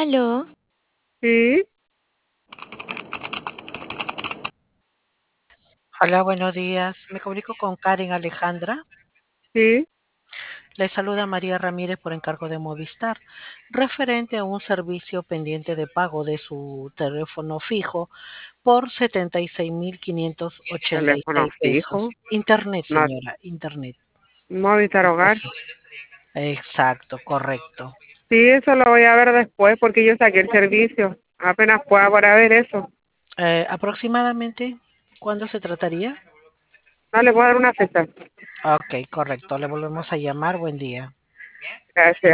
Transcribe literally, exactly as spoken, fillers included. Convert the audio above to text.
Aló, Sí, Hola, buenos días. Me comunico con Karen Alejandra. sí, Le saluda María Ramírez por encargo de Movistar, referente a un servicio pendiente de pago de su teléfono fijo por setenta y seis mil quinientos ochenta y teléfono seis fijo, pesos. Internet, no, señora, internet. Movistar Hogar. Exacto, correcto. Sí, eso lo voy a ver después porque yo saqué el servicio. Apenas pueda para ver eso. Eh, aproximadamente, ¿cuándo se trataría? No le puedo dar una fecha. Ok, correcto. Le volvemos a llamar. Buen día. Gracias.